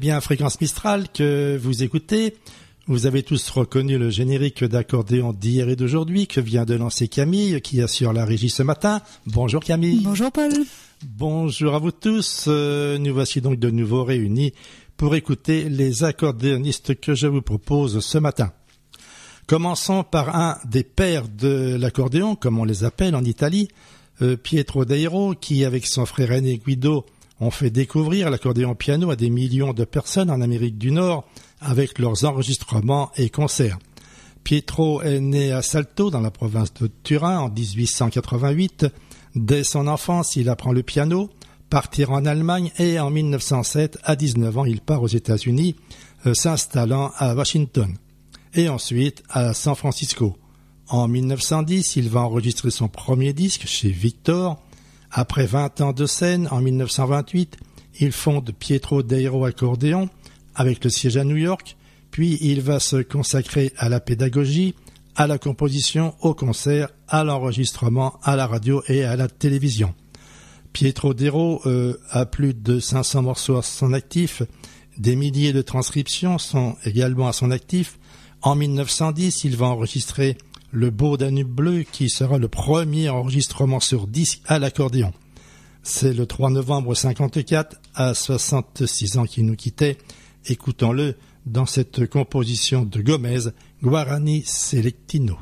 bien Fréquence Mistral que vous écoutez. Vous avez tous reconnu le générique d'accordéon d'hier et d'aujourd'hui que vient de lancer Camille, qui assure la régie ce matin. Bonjour Camille. Bonjour Paul. Bonjour à vous tous. Nous voici donc de nouveau réunis pour écouter les accordéonistes que je vous propose ce matin. Commençons par un des pères de l'accordéon, comme on les appelle en Italie, Pietro Dairo, qui avec son frère aîné Guido ont fait découvrir l'accordéon piano à des millions de personnes en Amérique du Nord avec leurs enregistrements et concerts. Pietro est né à Salto, dans la province de Turin, en 1888. Dès son enfance, il apprend le piano, partir en Allemagne et en 1907, à 19 ans, il part aux États-Unis, s'installant à Washington et ensuite à San Francisco. En 1910, il va enregistrer son premier disque chez Victor. Après 20 ans de scène, en 1928, il fonde Pietro Dairo Accordéon avec le siège à New York, puis il va se consacrer à la pédagogie, à la composition, au concert, à l'enregistrement, à la radio et à la télévision. Pietro Dairo a plus de 500 morceaux à son actif, des milliers de transcriptions sont également à son actif. En 1910, il va enregistrer Le Beau Danube bleu, qui sera le premier enregistrement sur disque à l'accordéon. C'est le 3 novembre 1954, à 66 ans qu'il nous quittait. Écoutons-le dans cette composition de Gomez, Guarani Selectino.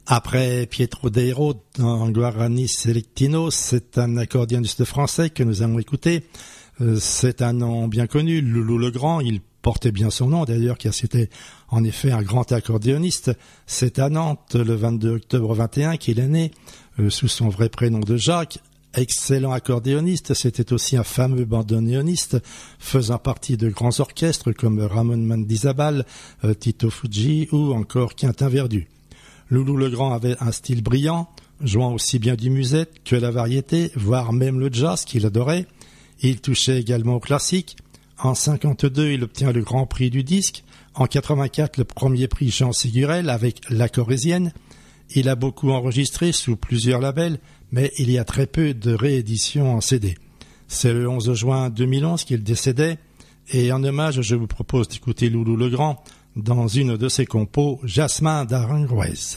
Après Pietro Deiro dans Guarani Selectino, c'est un accordéoniste français que nous allons écouter. C'est un nom bien connu, Loulou Legrand. Il portait bien son nom d'ailleurs, car c'était en effet un grand accordéoniste. C'est à Nantes, le 22 octobre 21, qu'il est né, sous son vrai prénom de Jacques. Excellent accordéoniste, c'était aussi un fameux bandoneoniste, faisant partie de grands orchestres comme Ramon Mandizabal, Tito Fuji ou encore Quentin Verdu. Loulou Legrand avait un style brillant, jouant aussi bien du musette que la variété, voire même le jazz qu'il adorait. Il touchait également au classique. En 52, il obtient le Grand Prix du disque. En 84, le premier prix Jean Sigurel avec La Corésienne. Il a beaucoup enregistré sous plusieurs labels, mais il y a très peu de rééditions en CD. C'est le 11 juin 2011 qu'il décédait, et en hommage, je vous propose d'écouter Loulou Legrand dans une de ses compos, Jasmin d'Aranjuez.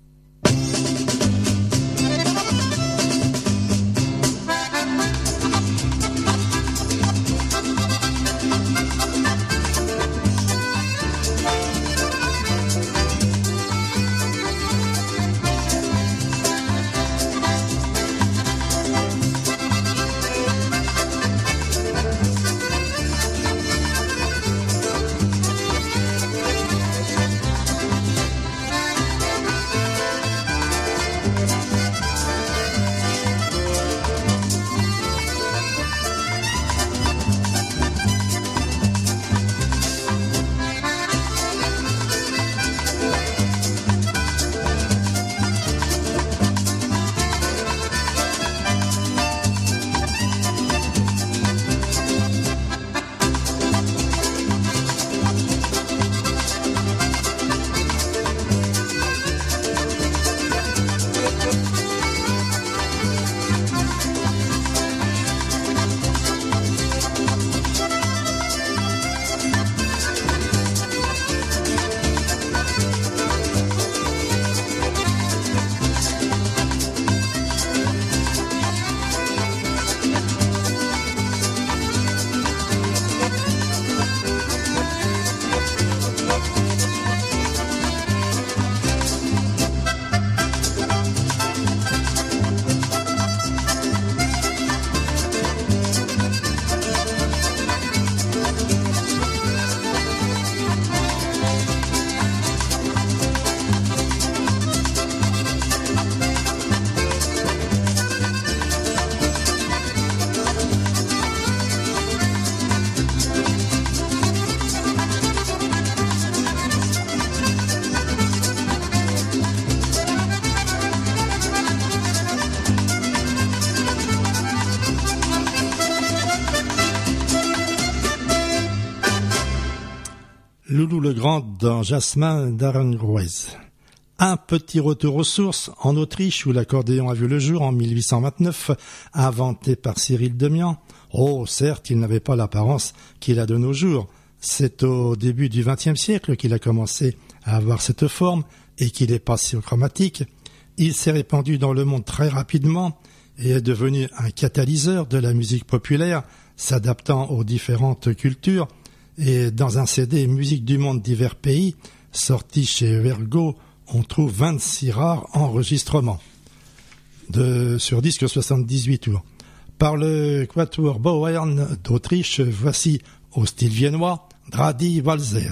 Loulou Legrand dans Jasmin d'Aranjuez. Un petit retour aux sources, en Autriche où l'accordéon a vu le jour en 1829, inventé par Cyril Demian. Oh, certes, il n'avait pas l'apparence qu'il a de nos jours. C'est au début du XXe siècle qu'il a commencé à avoir cette forme et qu'il est passé au chromatique. Il s'est répandu dans le monde très rapidement et est devenu un catalyseur de la musique populaire, s'adaptant aux différentes cultures. Et dans un CD Musique du monde divers pays, sorti chez Vergo, on trouve 26 rares enregistrements sur disque 78 tours. Par le Quatuor Bauern d'Autriche, voici au style viennois Dradi Walzer.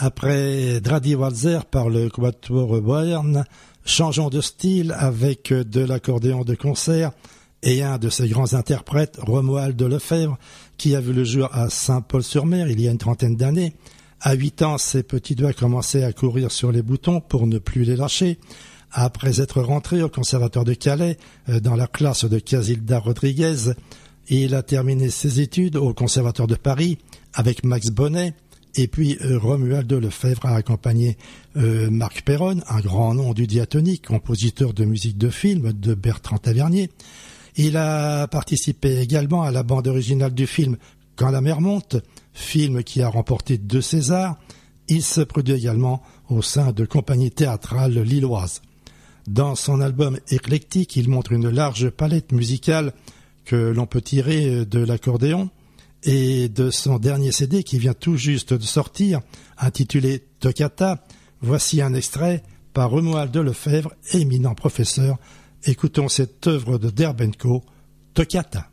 Après Dradi Walzer par le Quatuor Bayern, changeons de style avec de l'accordéon de concert et un de ses grands interprètes, Romuald Lefebvre, qui a vu le jour à Saint-Paul-sur-Mer il y a une trentaine d'années. À 8 ans, ses petits doigts commençaient à courir sur les boutons pour ne plus les lâcher. Après être rentré au Conservatoire de Calais, dans la classe de Casilda Rodriguez, il a terminé ses études au Conservatoire de Paris avec Max Bonnet. Et puis Romuald Lefebvre a accompagné Marc Perron, un grand nom du diatonique, compositeur de musique de film de Bertrand Tavernier. Il a participé également à la bande originale du film Quand la mer monte, film qui a remporté 2 Césars. Il se produit également au sein de compagnies théâtrales lilloises. Dans son album éclectique, il montre une large palette musicale que l'on peut tirer de l'accordéon et de son dernier CD qui vient tout juste de sortir, intitulé Toccata. Voici un extrait par Romuald Lefebvre, éminent professeur. Écoutons cette œuvre de Derbenko, Toccata.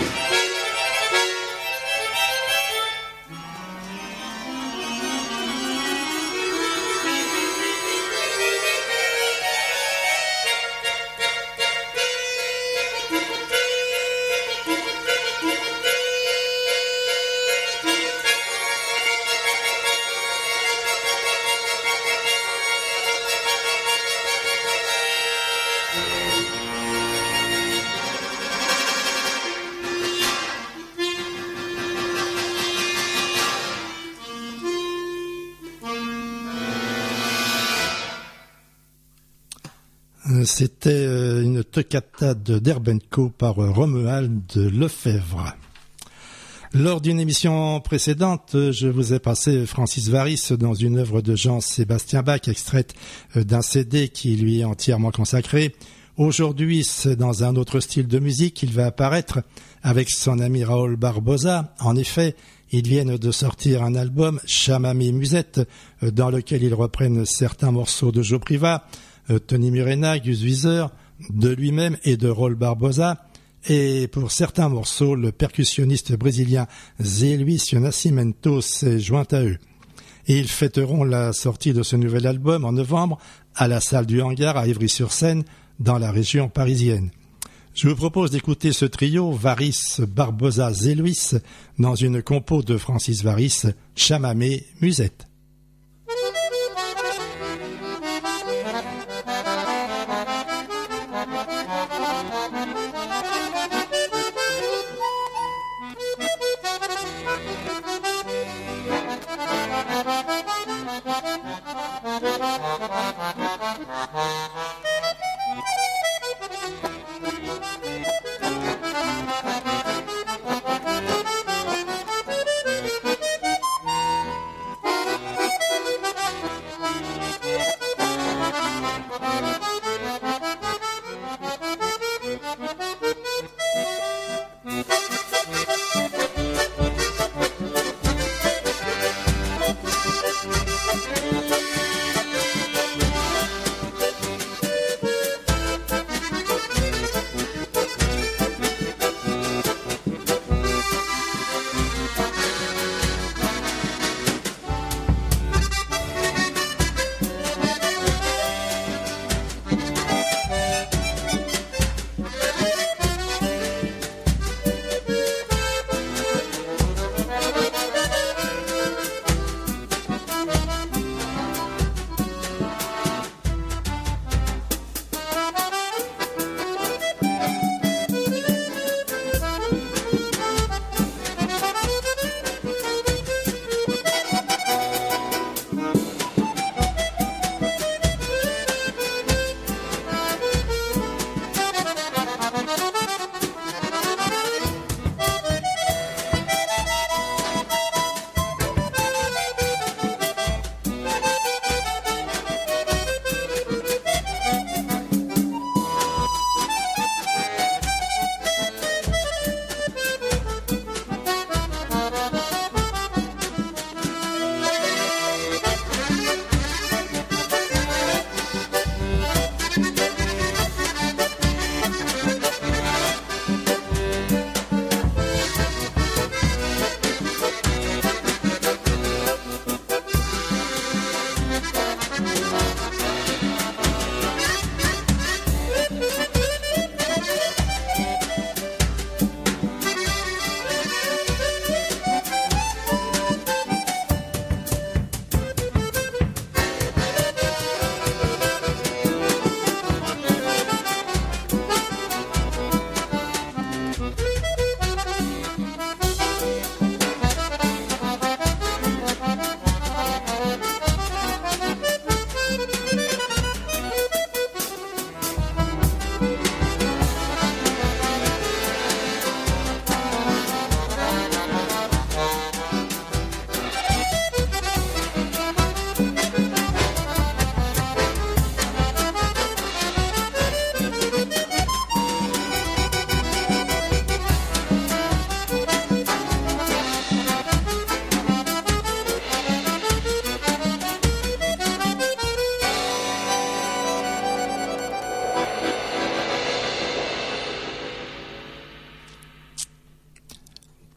C'était une toccata de Derbenko par Romuald Lefebvre. Lors d'une émission précédente, je vous ai passé Francis Varis dans une œuvre de Jean-Sébastien Bach, extraite d'un CD qui lui est entièrement consacré. Aujourd'hui, c'est dans un autre style de musique qu'il va apparaître avec son ami Raoul Barbosa. En effet, ils viennent de sortir un album, Chamamé Musette, dans lequel ils reprennent certains morceaux de Joe Privat, Tony Murena, Gus Wieser, de lui-même et de Raoul Barbosa. Et pour certains morceaux, le percussionniste brésilien Zé Luis Nascimento s'est joint à eux. Et ils fêteront la sortie de ce nouvel album en novembre à la salle du Hangar à Ivry-sur-Seine, dans la région parisienne. Je vous propose d'écouter ce trio Varis, Barbosa, Zé Luis dans une compo de Francis Varis, Chamamé Musette.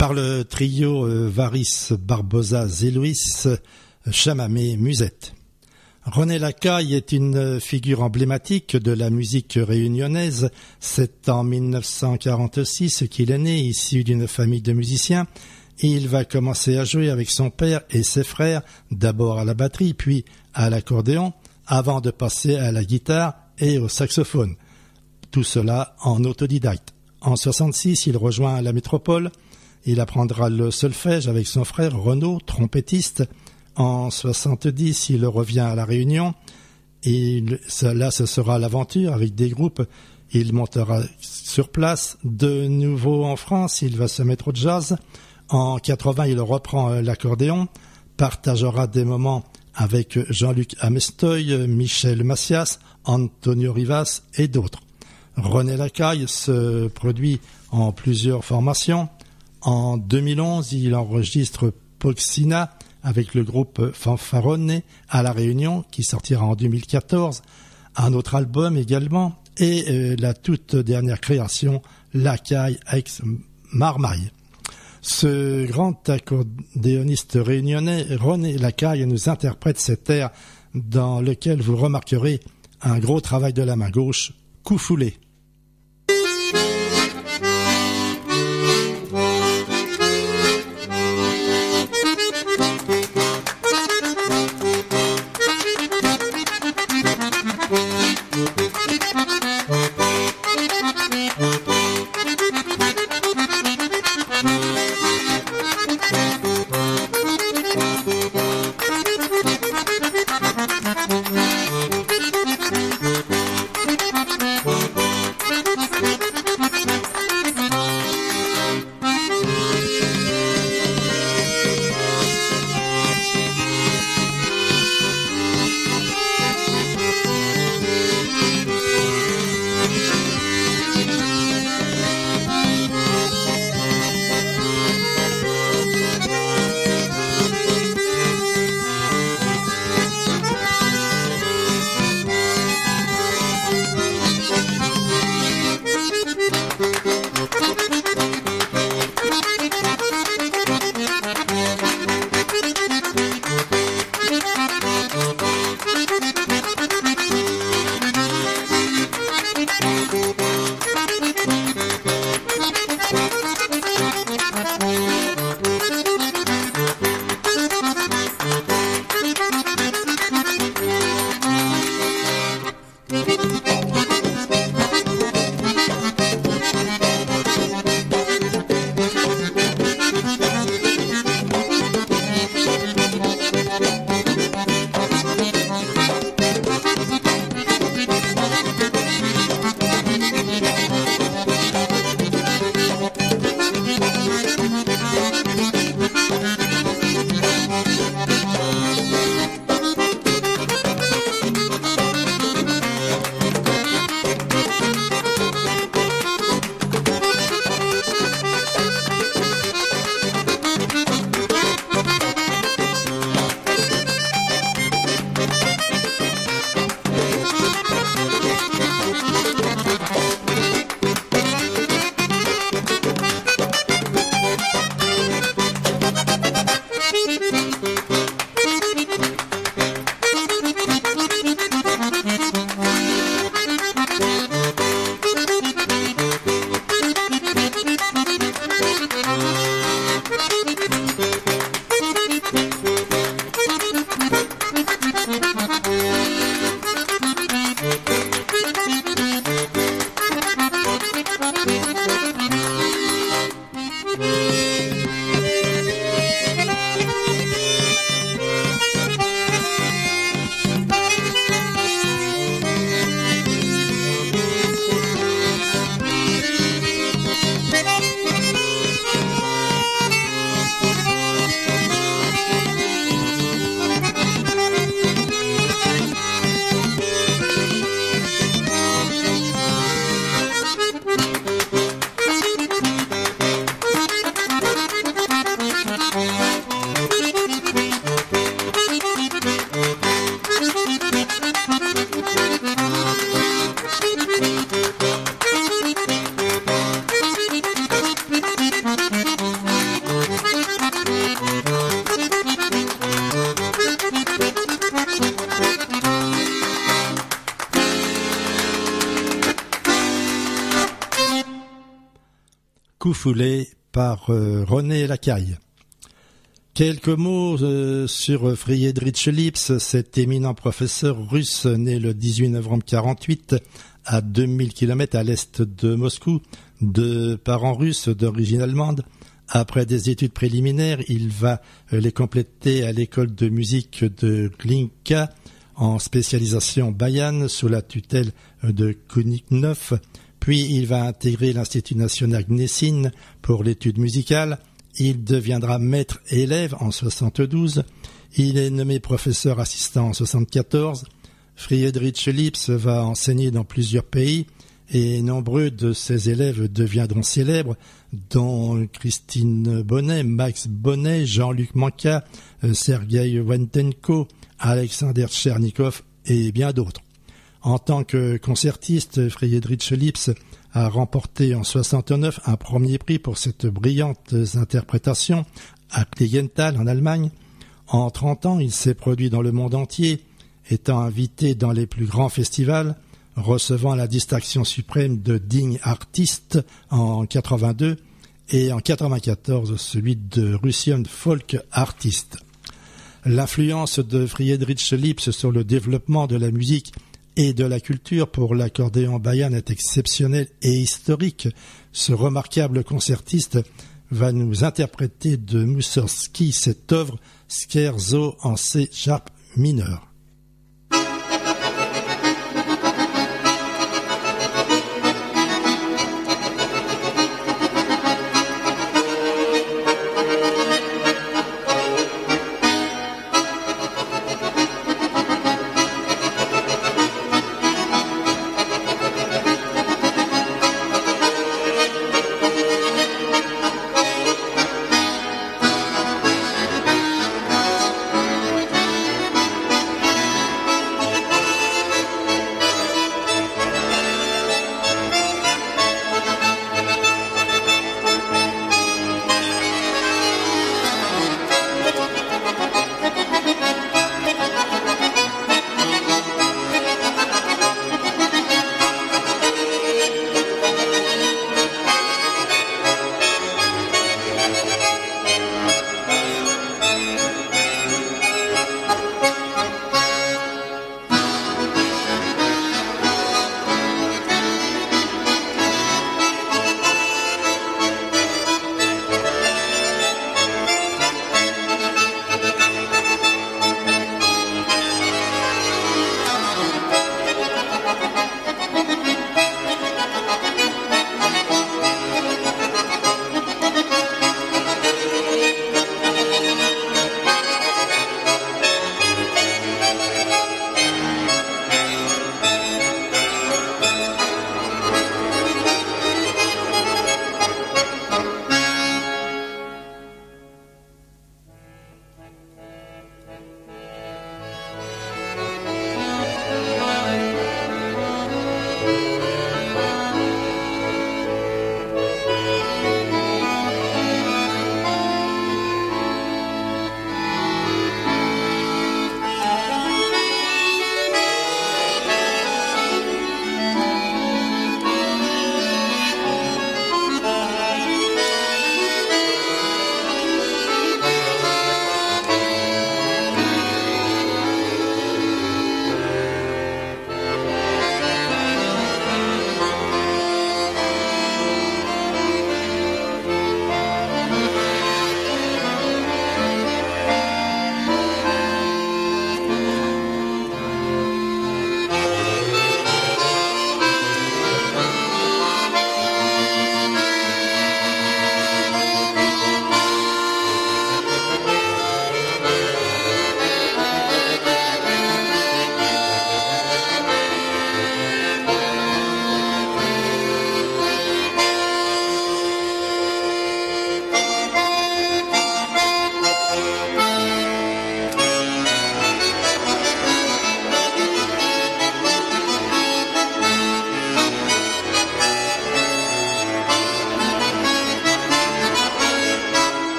par le trio Varis, Barbosa, Zéluis, Chamamé, Musette. René Lacaille est une figure emblématique de la musique réunionnaise. C'est en 1946 qu'il est né, issu d'une famille de musiciens. Et il va commencer à jouer avec son père et ses frères, d'abord à la batterie, puis à l'accordéon, avant de passer à la guitare et au saxophone. Tout cela en autodidacte. En 1966, il rejoint la métropole. Il apprendra le solfège avec son frère Renaud, trompettiste. En 1970, il revient à La Réunion. Et là, ce sera l'aventure avec des groupes. Il montera sur place. De nouveau en France, il va se mettre au jazz. En 80, il reprend l'accordéon. Partagera des moments avec Jean-Luc Amestoy, Michel Macias, Antonio Rivas et d'autres. René Lacaille se produit en plusieurs formations. En 2011, il enregistre Poxina avec le groupe Fanfarone à La Réunion, qui sortira en 2014. Un autre album également, et la toute dernière création, Lacaille ex Marmaille. Ce grand accordéoniste réunionnais, René Lacaille, nous interprète cet air dans lequel vous remarquerez un gros travail de la main gauche, coup foulé. Coufoulé par René Lacaille. Quelques mots sur Friedrich Lipsk, cet éminent professeur russe né le 18 novembre 1948 à 2000 km à l'est de Moscou, de parents russes d'origine allemande. Après des études préliminaires, il va les compléter à l'école de musique de Glinka en spécialisation Bayan sous la tutelle de Koniknov. Puis il va intégrer l'Institut national Gnessine pour l'étude musicale. Il deviendra maître-élève en 1972. Il est nommé professeur assistant en 1974. Friedrich Lipsk va enseigner dans plusieurs pays et nombreux de ses élèves deviendront célèbres, dont Christine Bonnet, Max Bonnet, Jean-Luc Manka, Sergei Wantenko, Alexander Tchernikov et bien d'autres. En tant que concertiste, Friedrich Lipsk a remporté en 1969 un premier prix pour cette brillante interprétation à Klingenthal en Allemagne. En 30 ans, il s'est produit dans le monde entier, étant invité dans les plus grands festivals, recevant la distinction suprême de digne artiste en 82 et en 94 celui de Russian Folk Artist. L'influence de Friedrich Lipsk sur le développement de la musique et de la culture pour l'accordéon bayan est exceptionnelle et historique. Ce remarquable concertiste va nous interpréter de Mussorgsky cette œuvre Scherzo en C sharp mineur.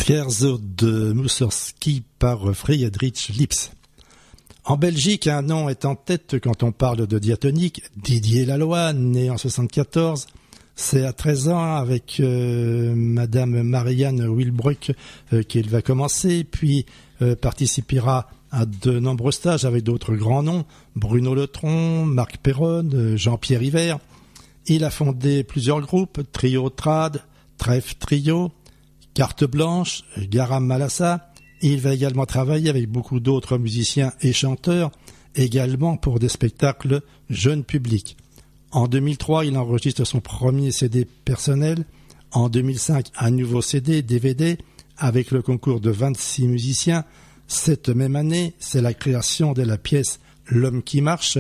Scherzo de Mussorgsky par Friedrich Lipps. En Belgique, un nom est en tête quand on parle de diatonique. Didier Laloy, né en 1974, c'est à 13 ans avec Madame Marianne Wilbroek qu'il va commencer, puis participera à de nombreux stages avec d'autres grands noms, Bruno Letron, Marc Perron, Jean-Pierre Hiver. Il a fondé plusieurs groupes, Trio Trad, Trèfle Trio, Carte Blanche, Garam Malassa. Il va également travailler avec beaucoup d'autres musiciens et chanteurs, également pour des spectacles jeunes publics. En 2003, il enregistre son premier CD personnel. En 2005, un nouveau CD, DVD, avec le concours de 26 musiciens. Cette même année, c'est la création de la pièce L'Homme qui marche.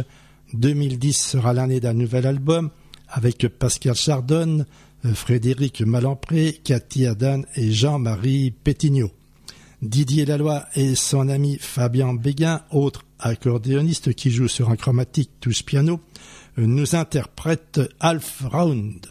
2010 sera l'année d'un nouvel album avec Pascal Chardonne, Frédéric Malempré, Cathy Adan et Jean-Marie Pétignot. Didier Laloy et son ami Fabien Béguin, autre accordéoniste qui joue sur un chromatique touche piano, nous interprètent Half Round.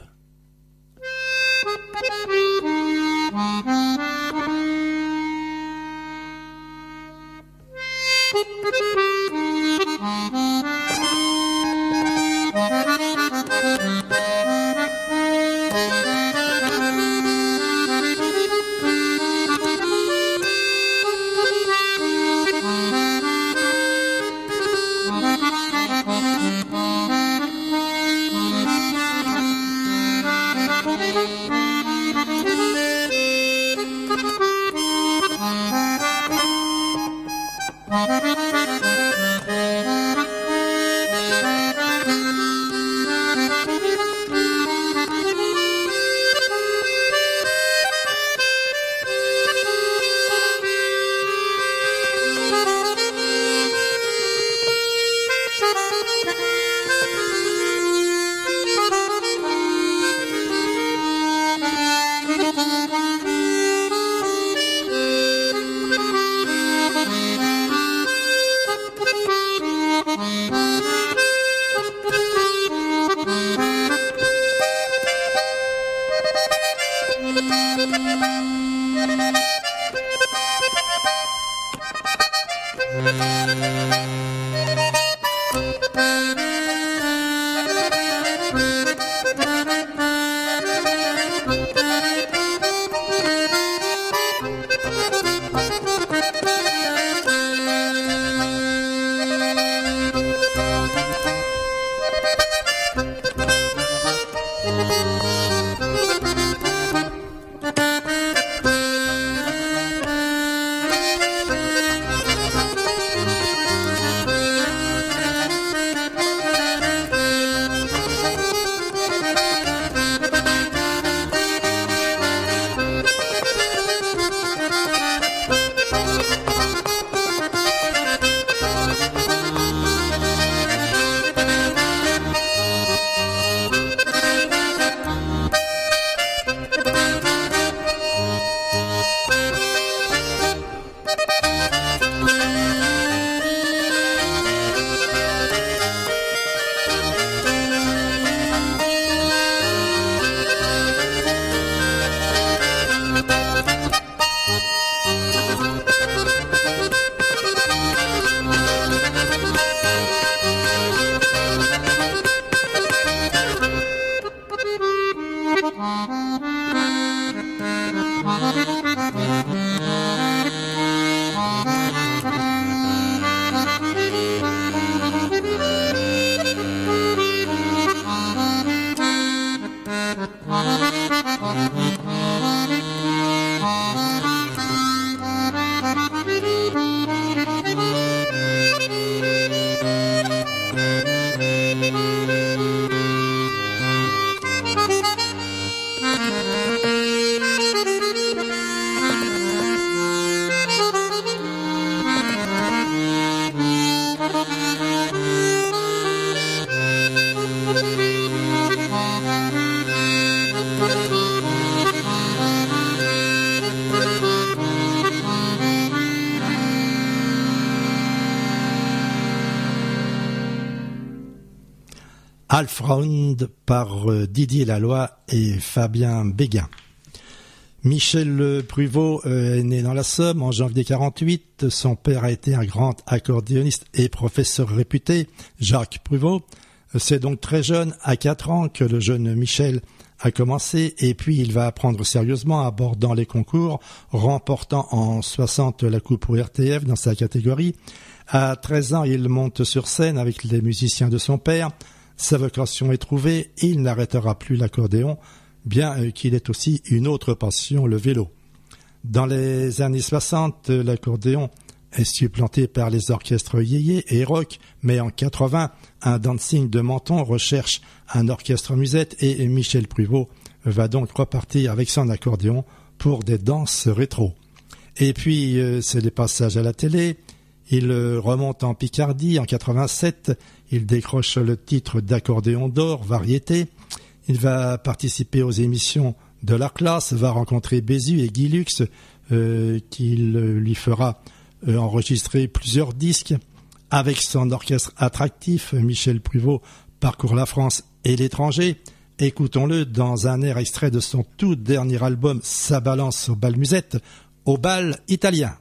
Half Round par Didier Laloy et Fabien Béguin. Michel Pruvot est né dans la Somme en janvier 48. Son père a été un grand accordéoniste et professeur réputé, Jacques Pruvot. C'est donc très jeune, à 4 ans, que le jeune Michel a commencé, et puis il va apprendre sérieusement, abordant les concours, remportant en 60 la coupe au RTF dans sa catégorie. À 13 ans, il monte sur scène avec les musiciens de son père. Sa vocation est trouvée, et il n'arrêtera plus l'accordéon, bien qu'il ait aussi une autre passion, le vélo. Dans les années 60, l'accordéon est supplanté par les orchestres yéyé et rock, mais en 80, un dancing de Menton recherche un orchestre musette et Michel Pruvot va donc repartir avec son accordéon pour des danses rétro. Et puis, c'est des passages à la télé. Il remonte en Picardie en 87, il décroche le titre d'accordéon d'or, variété. Il va participer aux émissions de la classe, va rencontrer Bézu et Guy Lux, qui lui fera enregistrer plusieurs disques. Avec son orchestre attractif, Michel Pruvot parcourt la France et l'étranger. Écoutons-le dans un air extrait de son tout dernier album, Ça balance au bal musette, au bal italien.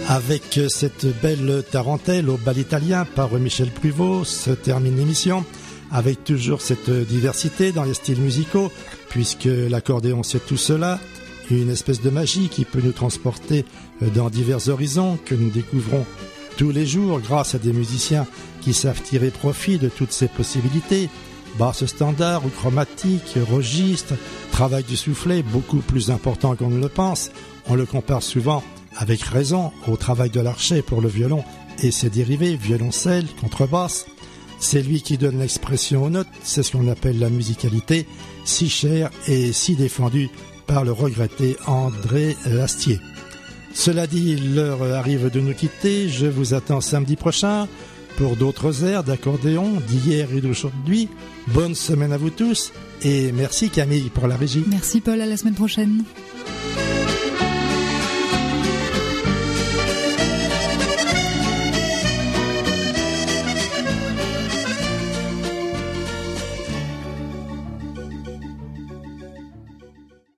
Avec cette belle tarentelle au bal italien par Michel Pruvot se termine l'émission, avec toujours cette diversité dans les styles musicaux, puisque l'accordéon c'est tout cela, une espèce de magie qui peut nous transporter dans divers horizons que nous découvrons tous les jours grâce à des musiciens qui savent tirer profit de toutes ces possibilités. Basse standard ou chromatique, registre, travail du soufflet beaucoup plus important qu'on ne le pense. On le compare souvent, avec raison, au travail de l'archet pour le violon et ses dérivés, violoncelle, contrebasse. C'est lui qui donne l'expression aux notes, c'est ce qu'on appelle la musicalité, si chère et si défendue par le regretté André Lastier. Cela dit, l'heure arrive de nous quitter, je vous attends samedi prochain pour d'autres airs d'accordéon d'hier et d'aujourd'hui. Bonne semaine à vous tous et merci Camille pour la régie. Merci Paul, à la semaine prochaine.